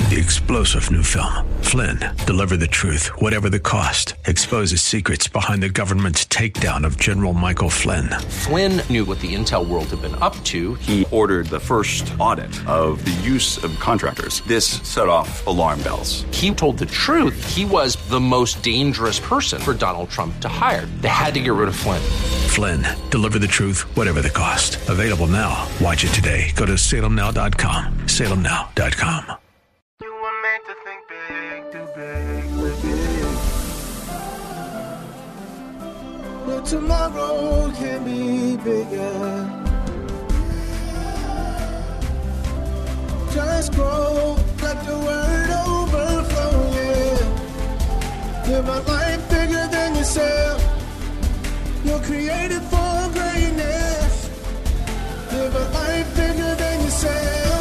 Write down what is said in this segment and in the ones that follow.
the explosive new film, Flynn, Deliver the Truth, Whatever the Cost, exposes secrets behind the government's takedown of General Michael Flynn. Flynn knew what the intel world had been up to. He ordered the first audit of the use of contractors. This set off alarm bells. He told the truth. He was the most dangerous person for Donald Trump to hire. They had to get rid of Flynn. Flynn, Deliver the Truth, Whatever the Cost. Available now. Watch it today. Go to salemnow.com. salemnow.com. You were meant to think big, too big, big. But tomorrow can be bigger. Just grow, let the word overflow, yeah. Live a life bigger than yourself. You're created for greatness. Live a life bigger than yourself.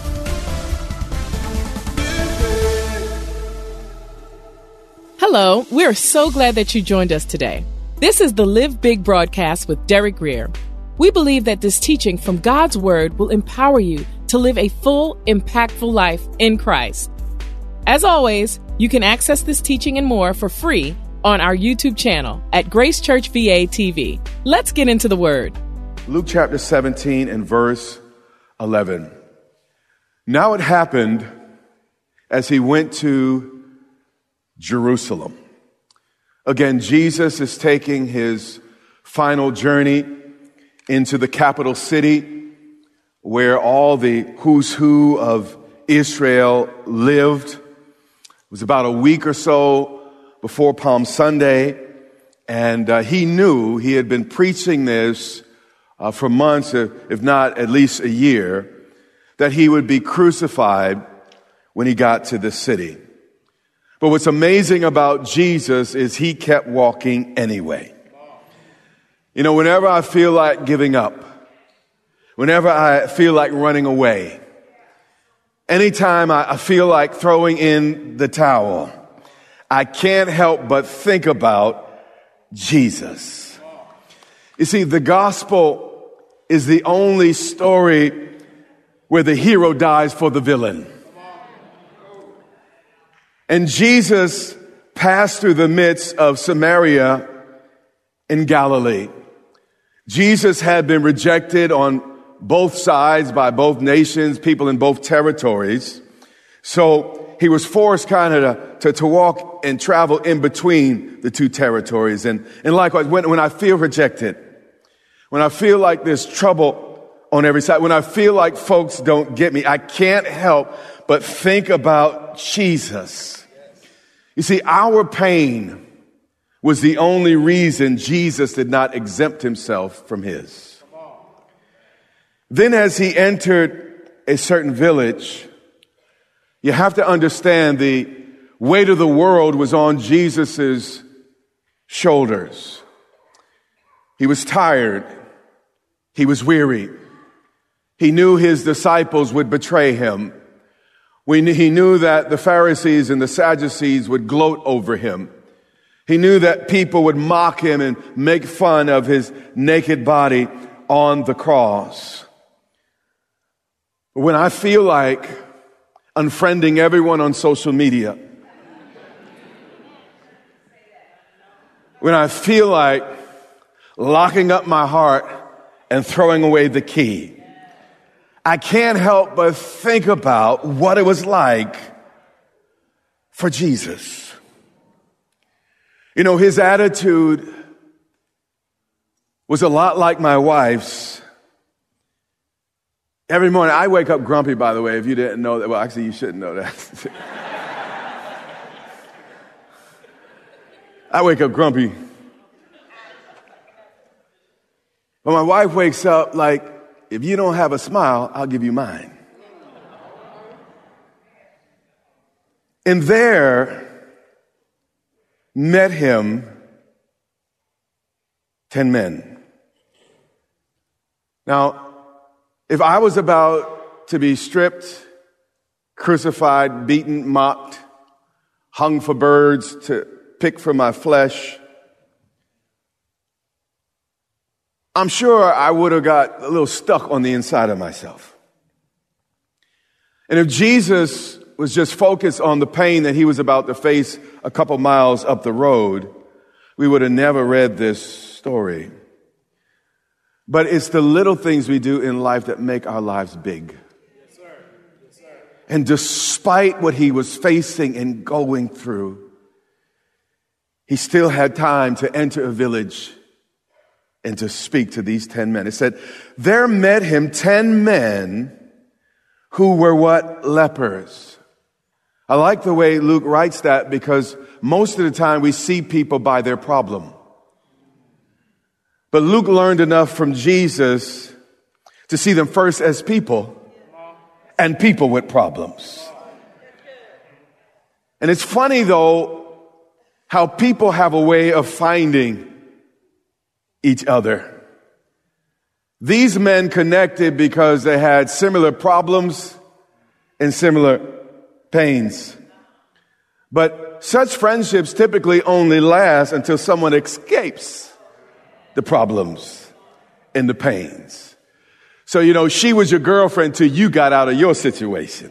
Hello, we're so glad that you joined us today. This is the Live Big broadcast with Derek Grier. We believe that this teaching from God's Word will empower you to live a full, impactful life in Christ. As always, you can access this teaching and more for free on our YouTube channel at Grace Church VA TV. Let's get into the Word. Luke chapter 17 and verse 11. Now it happened as he went to Jerusalem. Again, Jesus is taking his final journey into the capital city where all the who's who of Israel lived. It was about a week or so before Palm Sunday, and he knew he had been preaching this for months, if not at least a year, that he would be crucified when he got to this city. But what's amazing about Jesus is he kept walking anyway. You know, whenever I feel like giving up, whenever I feel like running away, anytime I feel like throwing in the towel, I can't help but think about Jesus. You see, the gospel is the only story where the hero dies for the villain. And Jesus passed through the midst of Samaria in Galilee. Jesus had been rejected on both sides by both nations, people in both territories. So he was forced kind of to walk and travel in between the two territories. And likewise, when I feel rejected, when I feel like there's trouble on every side, when I feel like folks don't get me, I can't help but think about Jesus. You see, our pain was the only reason Jesus did not exempt himself from his. Then as he entered a certain village, you have to understand the weight of the world was on Jesus's shoulders. He was tired. He was weary. He knew his disciples would betray him. He knew that the Pharisees and the Sadducees would gloat over him. He knew that people would mock him and make fun of his naked body on the cross. When I feel like unfriending everyone on social media, when I feel like locking up my heart and throwing away the key, I can't help but think about what it was like for Jesus. You know, his attitude was a lot like my wife's. Every morning, I wake up grumpy, by the way, if you didn't know that. Well, actually, you shouldn't know that. I wake up grumpy. But my wife wakes up like, if you don't have a smile, I'll give you mine. And there met him 10 men. Now, if I was about to be stripped, crucified, beaten, mocked, hung for birds to pick from my flesh, I'm sure I would have got a little stuck on the inside of myself. And if Jesus was just focused on the pain that he was about to face a couple miles up the road, we would have never read this story. But it's the little things we do in life that make our lives big. Yes, sir. Yes, sir. And despite what he was facing and going through, he still had time to enter a village and to speak to these 10 men. It said, there met him 10 men who were what? Lepers. I like the way Luke writes that because most of the time we see people by their problem. But Luke learned enough from Jesus to see them first as people and people with problems. And it's funny though, how people have a way of finding each other. These men connected because they had similar problems and similar pains. But such friendships typically only last until someone escapes the problems and the pains. So, she was your girlfriend till you got out of your situation.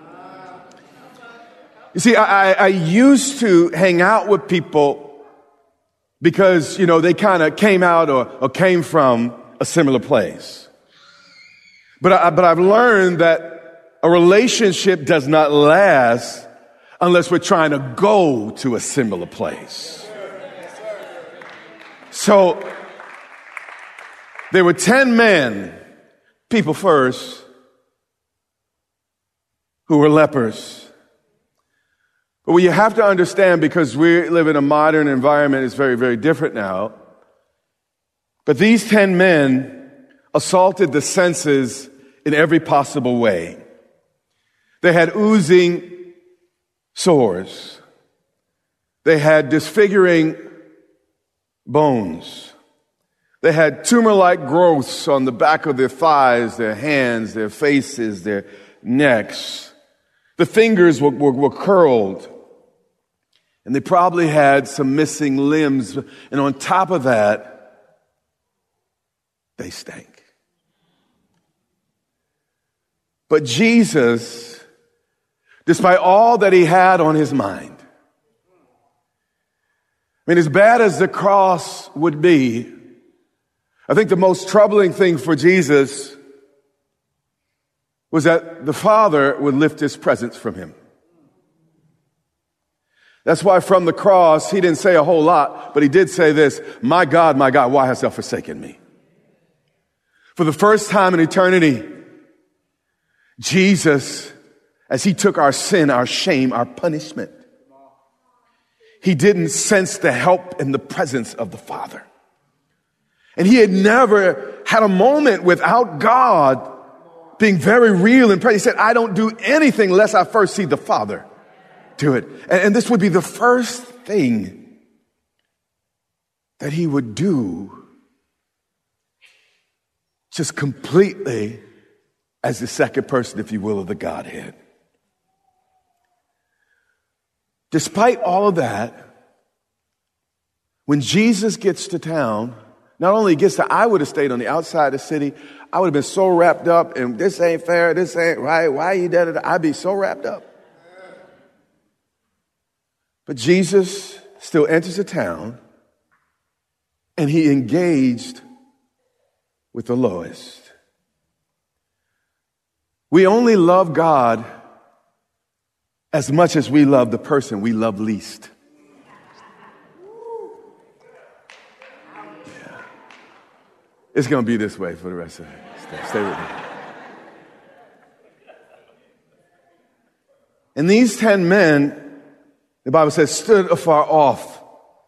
You see, I used to hang out with people because, they kind of came out or came from a similar place. But I've learned that a relationship does not last unless we're trying to go to a similar place. So there were 10 men, people first, who were lepers. But what you have to understand, because we live in a modern environment, it's very, very different now. But these 10 men assaulted the senses in every possible way. They had oozing sores. They had disfiguring bones. They had tumor-like growths on the back of their thighs, their hands, their faces, their necks. The fingers were curled. And they probably had some missing limbs. And on top of that, they stank. But Jesus, despite all that he had on his mind, as bad as the cross would be, I think the most troubling thing for Jesus was that the Father would lift his presence from him. That's why from the cross, he didn't say a whole lot, but he did say this, my God, why hast thou forsaken me? For the first time in eternity, Jesus, as he took our sin, our shame, our punishment, he didn't sense the help and the presence of the Father. And he had never had a moment without God being very real and present. He said, I don't do anything unless I first see the Father do it. And this would be the first thing that he would do just completely as the second person, if you will, of the Godhead. Despite all of that, when Jesus gets to town, not only gets to, I would have stayed on the outside of the city. I would have been so wrapped up and this ain't fair, this ain't right, why you da da da. I'd be so wrapped up. But Jesus still enters the town and he engaged with the lowest. We only love God as much as we love the person we love least. Yeah. It's going to be this way for the rest of it. Stay with me. And these 10 men, the Bible says, stood afar off.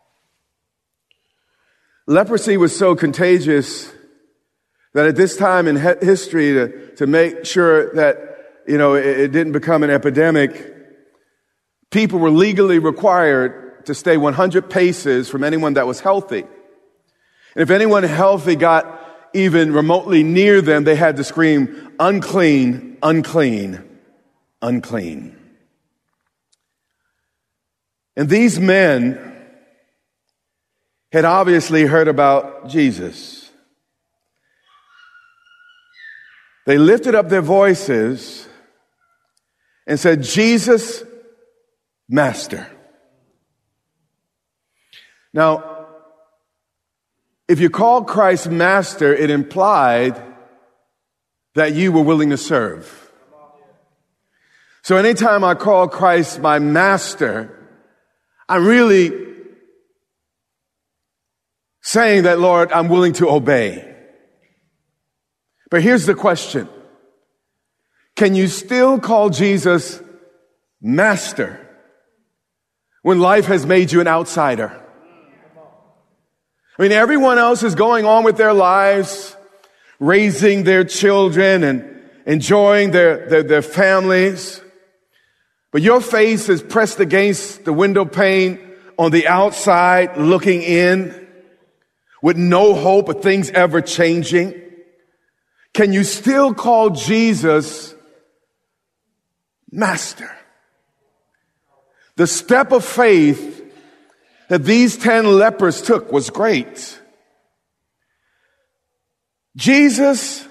Leprosy was so contagious that at this time in history, to make sure that, it didn't become an epidemic, people were legally required to stay 100 paces from anyone that was healthy. And if anyone healthy got even remotely near them, they had to scream, unclean, unclean, unclean. And these men had obviously heard about Jesus. They lifted up their voices and said, Jesus, Master. Now, if you call Christ Master, it implied that you were willing to serve. So anytime I call Christ my Master, I'm really saying that, Lord, I'm willing to obey. But here's the question. Can you still call Jesus Master when life has made you an outsider? I mean, everyone else is going on with their lives, raising their children and enjoying their families. But your face is pressed against the window pane on the outside, looking in, with no hope of things ever changing. Can you still call Jesus Master? The step of faith that these 10 lepers took was great. Jesus,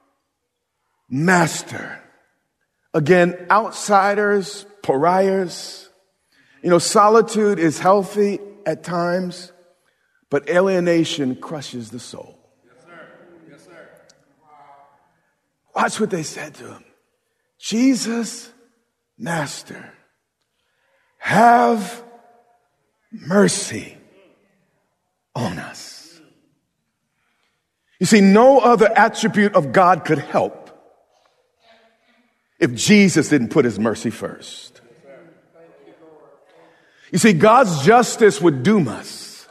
Master. Again, outsiders, pariahs. You know, solitude is healthy at times, but alienation crushes the soul. Yes, sir. Yes, sir. Watch what they said to him. Jesus, Master, have mercy on us. You see, no other attribute of God could help if Jesus didn't put his mercy first. You see, God's justice would doom us.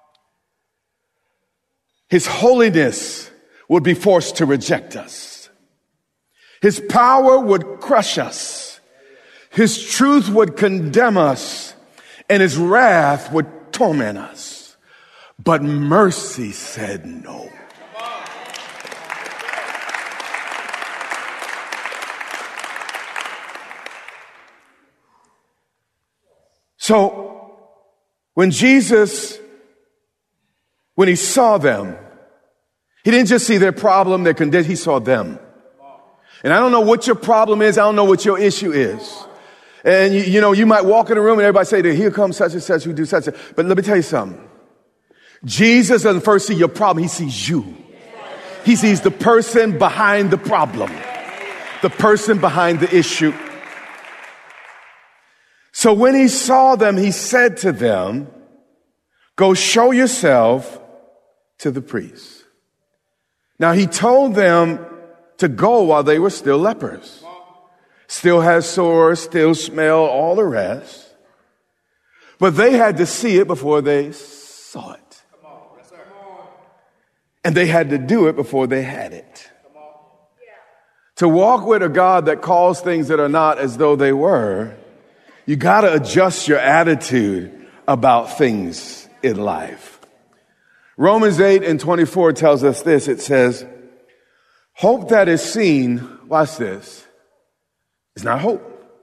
His holiness would be forced to reject us. His power would crush us. His truth would condemn us. And his wrath would torment us. But mercy said no. So, when Jesus, when he saw them, he didn't just see their problem, their condition, he saw them. And I don't know what your problem is, I don't know what your issue is. And you know, you might walk in a room and everybody say, here comes such and such who do such and such. But let me tell you something. Jesus doesn't first see your problem, he sees you. He sees the person behind the problem, the person behind the issue. So when he saw them, he said to them, go show yourself to the priest. Now he told them to go while they were still lepers. Still had sores, still smell, all the rest. But they had to see it before they saw it. And they had to do it before they had it. To walk with a God that calls things that are not as though they were, you got to adjust your attitude about things in life. Romans 8:24 tells us this. It says, hope that is seen, watch this, is not hope.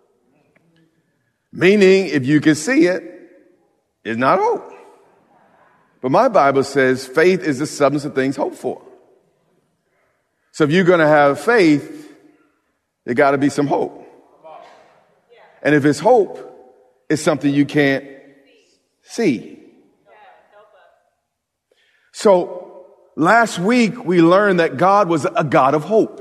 Meaning, if you can see it, it's not hope. But my Bible says faith is the substance of things hoped for. So if you're going to have faith, there got to be some hope. And if it's hope, it's something you can't see. So last week we learned that God was a God of hope.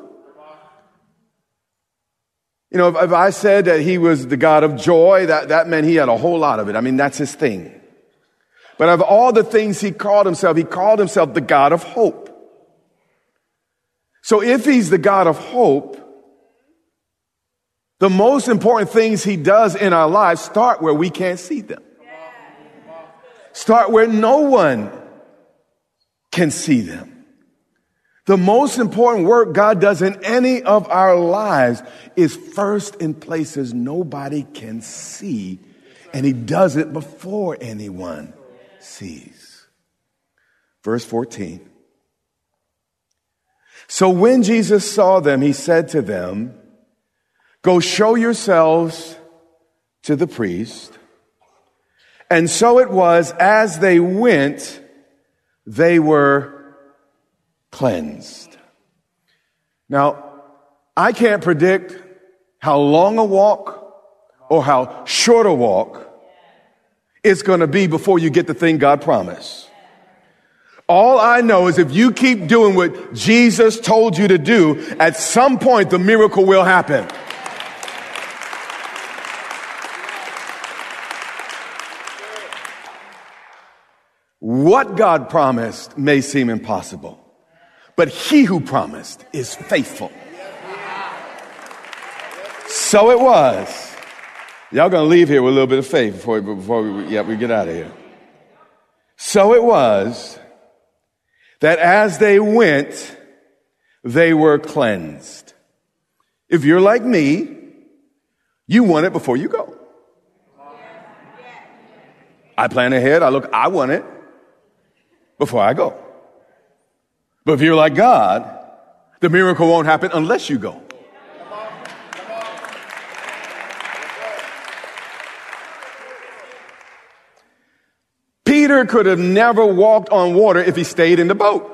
You know, if I said that he was the God of joy, that meant he had a whole lot of it. I mean, that's his thing. But of all the things he called himself the God of hope. So if he's the God of hope, the most important things he does in our lives start where we can't see them. Start where no one can see them. The most important work God does in any of our lives is first in places nobody can see, and he does it before anyone sees. Verse 14. So when Jesus saw them, he said to them, go show yourselves to the priest. And so it was, as they went, they were cleansed. Now, I can't predict how long a walk or how short a walk it's going to be before you get the thing God promised. All I know is if you keep doing what Jesus told you to do, at some point the miracle will happen. What God promised may seem impossible, but he who promised is faithful. So it was. Y'all gonna leave here with a little bit of faith before we get out of here. So it was that as they went, they were cleansed. If you're like me, you want it before you go. I plan ahead. I want it before I go. But if you're like God, the miracle won't happen unless you go. Peter could have never walked on water if he stayed in the boat.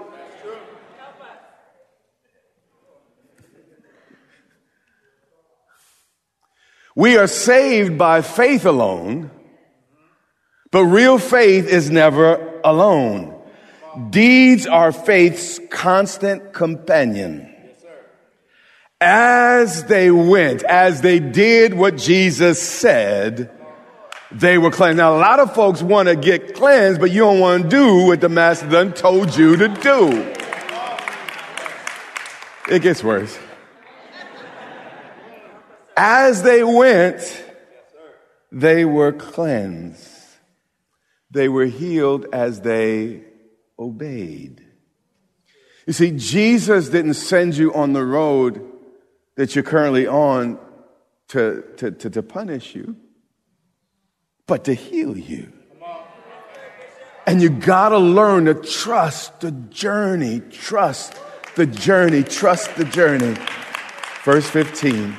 We are saved by faith alone, but real faith is never alone. Deeds are faith's constant companion. As they went, as they did what Jesus said, they were cleansed. Now, a lot of folks want to get cleansed, but you don't want to do what the master done told you to do. It gets worse. As they went, they were cleansed. They were healed as they obeyed. You see, Jesus didn't send you on the road that you're currently on to punish you, but to heal you. And you gotta learn to trust the journey, trust the journey, trust the journey. Verse 15.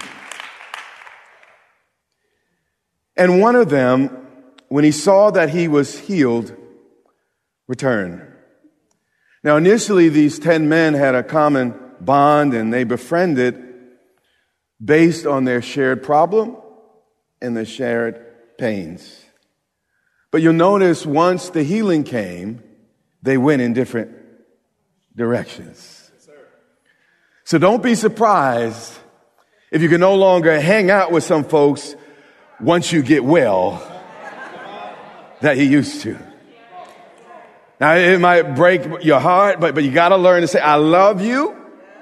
And one of them, when he saw that he was healed, returned. Now, initially, these 10 men had a common bond and they befriended based on their shared problem and their shared pains. But you'll notice once the healing came, they went in different directions. So don't be surprised if you can no longer hang out with some folks once you get well that you used to. Now, it might break your heart, but you got to learn to say, I love you.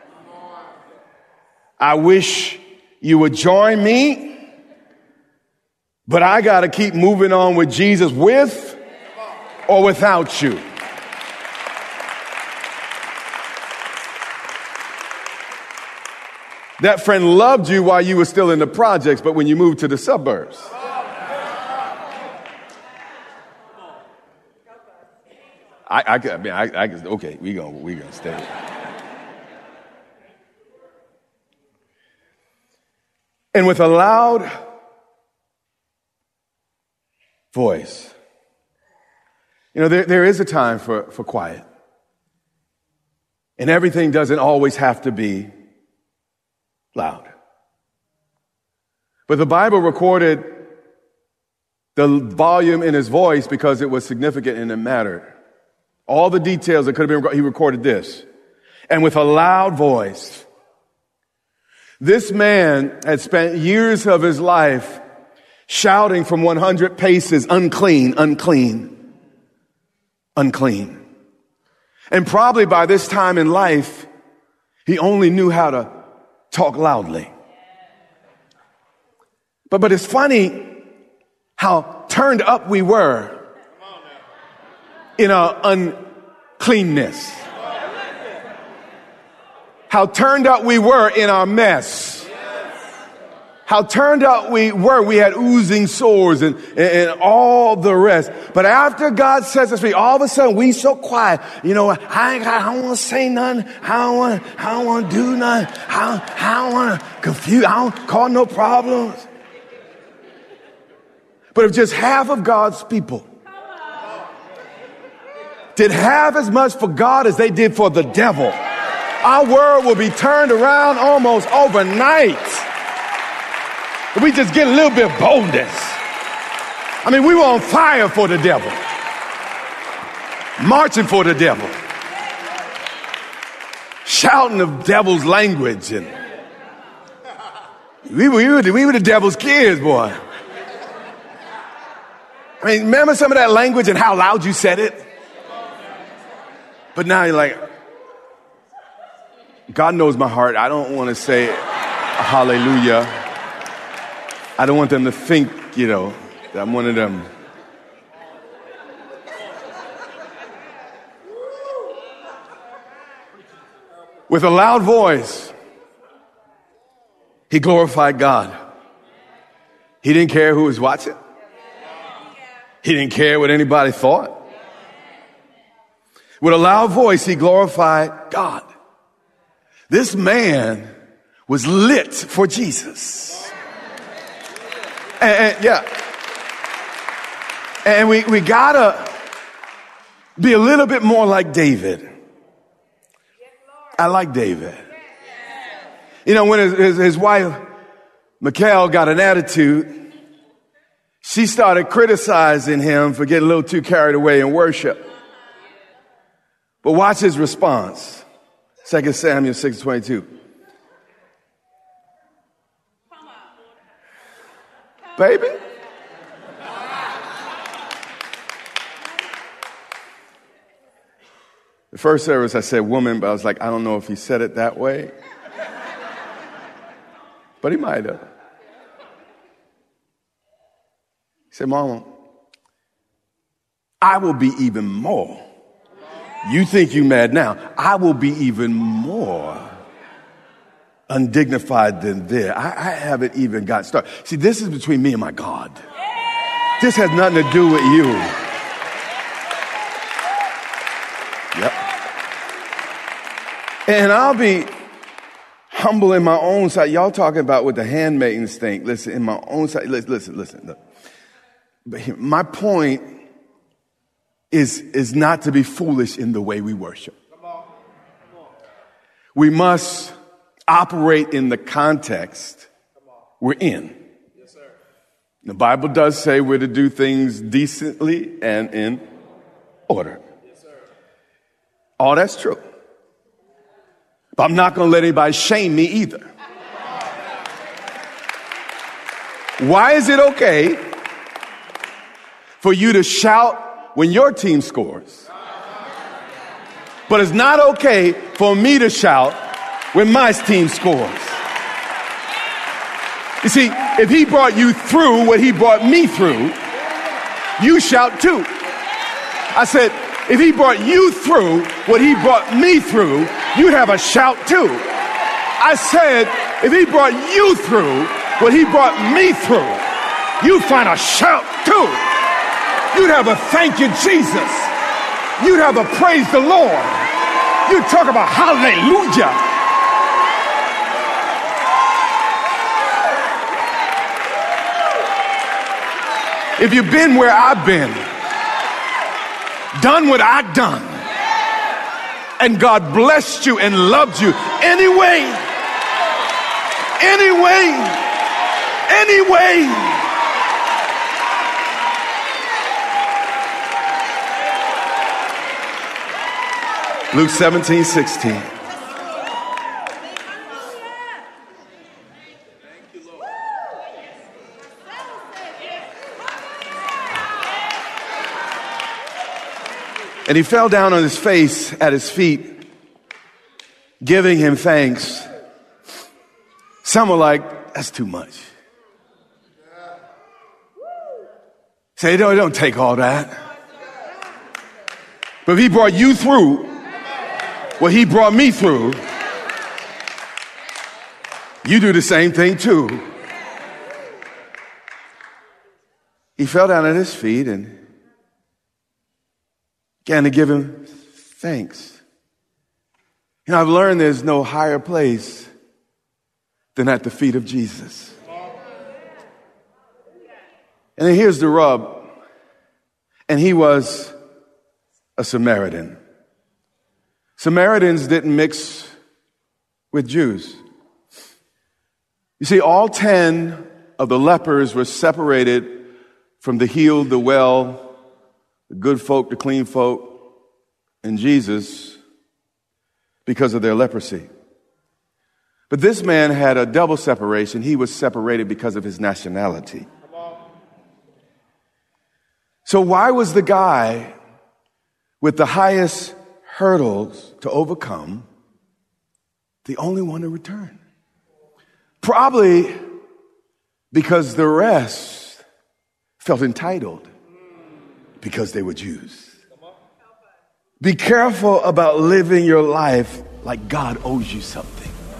I wish you would join me. But I got to keep moving on with Jesus with or without you. That friend loved you while you were still in the projects, but when you moved to the suburbs. Okay, we gonna stay. And with a loud voice, you know, there is a time for quiet. And everything doesn't always have to be loud. But the Bible recorded the volume in his voice because it was significant and it mattered. All the details that could have been, he recorded this. And with a loud voice. This man had spent years of his life shouting from 100 paces, unclean, unclean, unclean. And probably by this time in life, he only knew how to talk loudly. But it's funny how turned up we were in our uncleanness. How turned up we were in our mess. How turned up we were. We had oozing sores and all the rest. But after God sets us free, all of a sudden we so quiet. You know, I don't want to say nothing. I don't want to do nothing. I don't want to confuse. I don't cause no problems. But if just half of God's people did half as much for God as they did for the devil, our world will be turned around almost overnight. If we just get a little bit of boldness. I mean, we were on fire for the devil. Marching for the devil. Shouting the devil's language. And we were the devil's kids, boy. I mean, remember some of that language and how loud you said it? But now you're like, God knows my heart. I don't want to say hallelujah. I don't want them to think, that I'm one of them. With a loud voice, he glorified God. He didn't care who was watching. He didn't care what anybody thought. With a loud voice, he glorified God. This man was lit for Jesus. And we gotta be a little bit more like David. I like David. When his wife, Michal, got an attitude, she started criticizing him for getting a little too carried away in worship. But watch his response. 2 Samuel 6:22. Baby? The first service I said woman, but I was like, I don't know if he said it that way. But he might have. He said, Mama, I will be even more. You think you mad now. I will be even more undignified than this. I haven't even got started. See, this is between me and my God. This has nothing to do with you. Yep. And I'll be humble in my own sight. Y'all talking about what the handmaidens think. Listen, in my own sight. Listen. Look. But my point is not to be foolish in the way we worship. We must operate in the context we're in. Yes, sir. The Bible does say we're to do things decently and in order. Yes, sir. All that's true. But I'm not going to let anybody shame me either. Why is it okay for you to shout when your team scores, but it's not okay for me to shout when my team scores? You see, if he brought you through what he brought me through, you shout too. I said, if he brought you through what he brought me through, you'd have a shout too. I said, if he brought you through what he brought me through, you'd find a shout too. You'd have a thank you, Jesus. You'd have a praise the Lord. You'd talk about hallelujah. If you've been where I've been, done what I've done, and God blessed you and loved you anyway. Luke 17:16. And he fell down on his face at his feet, giving him thanks. Some were like, that's too much. Say, don't take all that. But if he brought you through what he brought me through, you do the same thing too. He fell down at his feet and began to give him thanks. I've learned there's no higher place than at the feet of Jesus. And then here's the rub. And he was a Samaritan. Samaritans didn't mix with Jews. You see, all 10 of the lepers were separated from the healed, the well, the good folk, the clean folk, and Jesus because of their leprosy. But this man had a double separation. He was separated because of his nationality. So why was the guy with the highest hurdles to overcome the only one to return? Probably because the rest felt entitled because they were Jews. Be careful about living your life like God owes you something.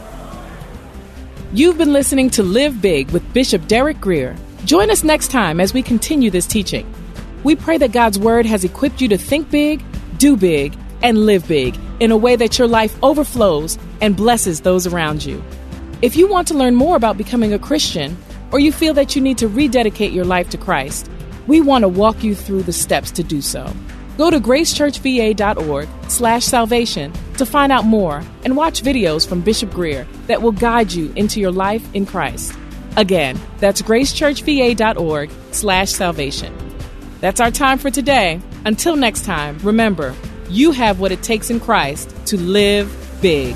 You've been listening to Live Big with Bishop Derek Grier. Join us next time as we continue this teaching. We pray that God's Word has equipped you to think big, do big, and live big in a way that your life overflows and blesses those around you. If you want to learn more about becoming a Christian, or you feel that you need to rededicate your life to Christ, we want to walk you through the steps to do so. Go to gracechurchva.org/salvation to find out more and watch videos from Bishop Grier that will guide you into your life in Christ. Again, that's gracechurchva.org/salvation. That's our time for today. Until next time, remember, you have what it takes in Christ to live big.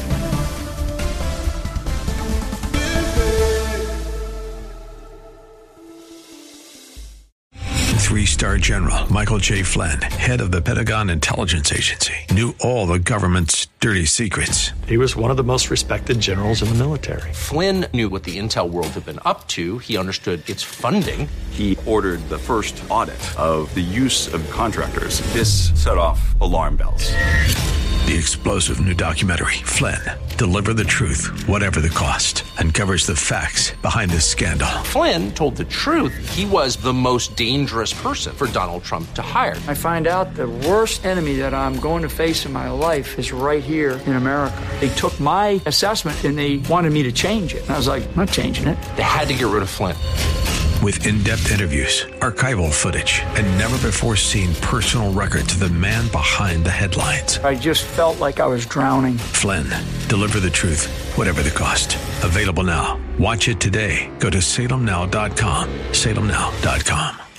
Three-star General Michael J. Flynn, head of the Pentagon Intelligence Agency, knew all the government's dirty secrets. He was one of the most respected generals in the military. Flynn knew what the intel world had been up to. He understood its funding. He ordered the first audit of the use of contractors. This set off alarm bells. The explosive new documentary, Flynn, Deliver the Truth, Whatever the Cost, uncovers the facts behind this scandal. Flynn told the truth. He was the most dangerous person for Donald Trump to hire. I find out the worst enemy that I'm going to face in my life is right here in America. They took my assessment and they wanted me to change it. And I was like, I'm not changing it. They had to get rid of Flynn. With in-depth interviews, archival footage, and never-before-seen personal records of the man behind the headlines. I just felt like I was drowning. Flynn, Deliver the Truth, Whatever the Cost. Available now. Watch it today. Go to salemnow.com. salemnow.com.